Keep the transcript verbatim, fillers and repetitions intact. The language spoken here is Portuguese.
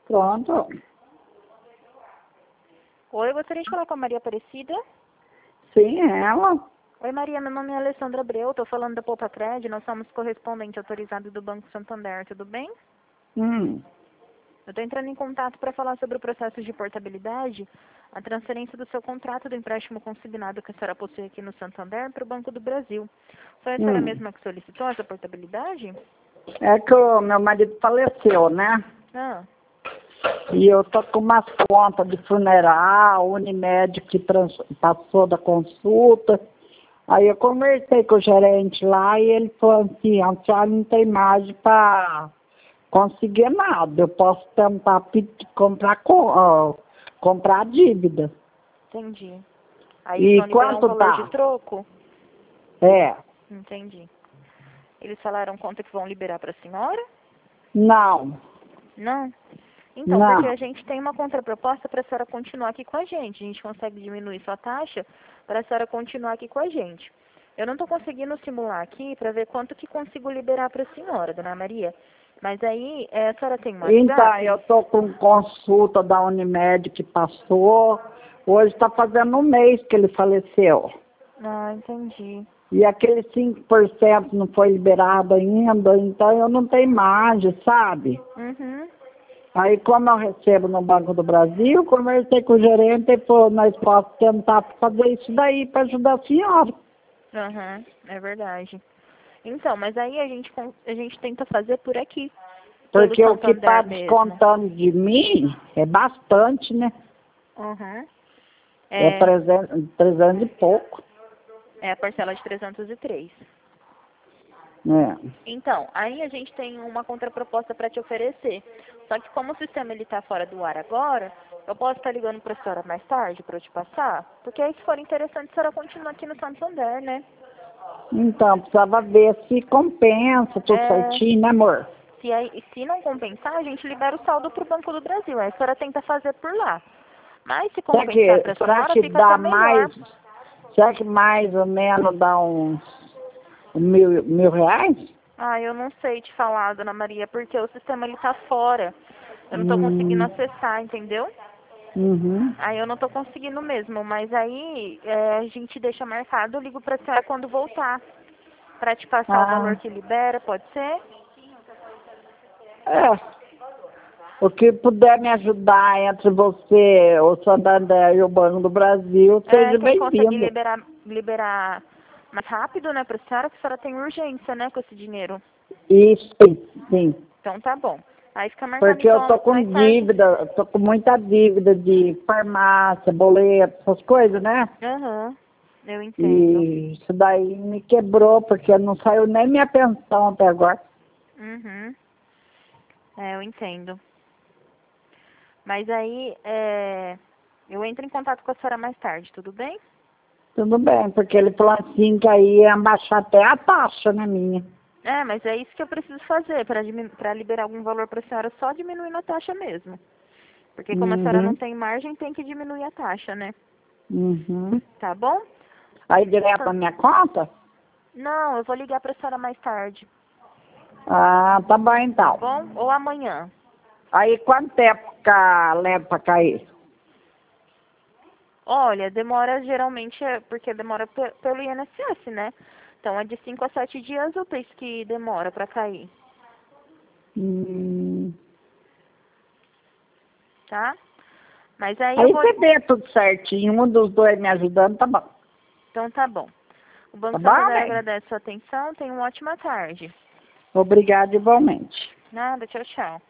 Pronto. Oi, eu gostaria de falar com a Maria Aparecida. Sim, ela. Oi, Maria, meu nome é Alessandra Abreu, estou falando da Poupa Cred, nós somos correspondente autorizado do Banco Santander, tudo bem? Hum. Eu estou entrando em contato para falar sobre o processo de portabilidade, a transferência do seu contrato do empréstimo consignado que a senhora possui aqui no Santander para o Banco do Brasil. Foi a senhora Hum. mesma que solicitou essa portabilidade? É que o meu marido faleceu, né? Ah, E eu tô com umas contas de funeral, Unimed que trans... passou da consulta. Aí eu conversei com o gerente lá e ele falou assim, a senhora não tem margem para conseguir nada. Eu posso tentar pedir, comprar, co- ó, comprar dívida. entendi. Aí eles E vão liberar um quanto valor de dá? troco? É. Entendi. Eles falaram quanto que vão liberar para a senhora? Não. Não? Então, porque Não. a gente tem uma contraproposta para a senhora continuar aqui com a gente. A gente consegue diminuir sua taxa para a senhora continuar aqui com a gente. Eu não estou conseguindo simular aqui para ver quanto que consigo liberar para a senhora, dona Maria. Mas aí, é, a senhora tem um Então, WhatsApp? eu tô com consulta da Unimed que passou. Hoje está fazendo um mês que ele faleceu. Ah, entendi. E aquele cinco por cento não foi liberado ainda, então eu não tenho margem, sabe? Uhum. Aí, como eu recebo no Banco do Brasil, conversei com o gerente e falou, nós podemos tentar fazer isso daí para ajudar a senhora. Aham, é verdade. Então, mas aí a gente, con- a gente tenta fazer por aqui, pelo Porque o que está Santander mesmo. descontando de mim é bastante, né? Uhum. É É, trezentos, trezentos e pouco. é a parcela de trezentos e três. É. Então, aí a gente tem uma contraproposta para te oferecer. Só que como o sistema ele está fora do ar agora, eu posso estar ligando para a senhora mais tarde para eu te passar? Porque aí se for interessante, a senhora continua aqui no Santander, né? Então, precisava ver se compensa, tudo É, certinho, né, amor? se, aí, se não compensar, a gente libera o saldo para o Banco do Brasil. Aí a senhora tenta fazer por lá. Mas se Será compensar que, para a será senhora, que fica até dá melhor. mais, será que mais ou menos dá uns mil, mil reais? Ah, eu não sei te falar, dona Maria, porque o sistema ele tá fora. Eu não estou conseguindo Hum, acessar, entendeu? uhum. Aí eu não tô conseguindo mesmo, mas aí é, a gente deixa marcado, eu ligo pra senhora quando voltar. Pra te passar o valor Ah, que libera, pode ser? é. O que puder me ajudar entre você, o Santander e o Banco do Brasil, É, seja quem conseguir bem-vindo. liberar, liberar mais rápido, né, pra senhora, que a senhora tem urgência, né, com esse dinheiro. Isso, sim, sim. Então tá bom. Aí fica marcado Porque eu tô então com mais tarde. dívida, eu tô com muita dívida de farmácia, boleto, essas coisas, né? Aham, eu entendo. E isso daí me quebrou, porque não saiu nem minha pensão até agora. Uhum, é, eu entendo. Mas aí, é, eu entro em contato com a senhora mais tarde, tudo bem? Tudo bem, porque ele falou assim que aí ia baixar até a taxa, né, minha? É, mas é isso que eu preciso fazer para para liberar algum valor para a senhora, só diminuindo a taxa mesmo. Porque como a senhora não Uhum, tem margem, tem que diminuir a taxa, né? uhum. Tá bom? Aí direto na minha conta? Não, eu vou ligar para a senhora mais tarde, Ah, tá bom tá então. bom? Ou amanhã. Aí quanto tempo ca- leva pra cair? Olha, demora geralmente, é porque demora pe- pelo I N S S, né? Então é de cinco a sete dias úteis que demora para cair, Hum. tá? Mas aí eu Aí vou. você vê tudo certinho, um dos dois me ajudando, tá bom. Então tá bom. O Tá Banco bom, Santander bem? agradece a sua atenção. Tenha uma ótima tarde. Obrigada igualmente. Nada, tchau, tchau.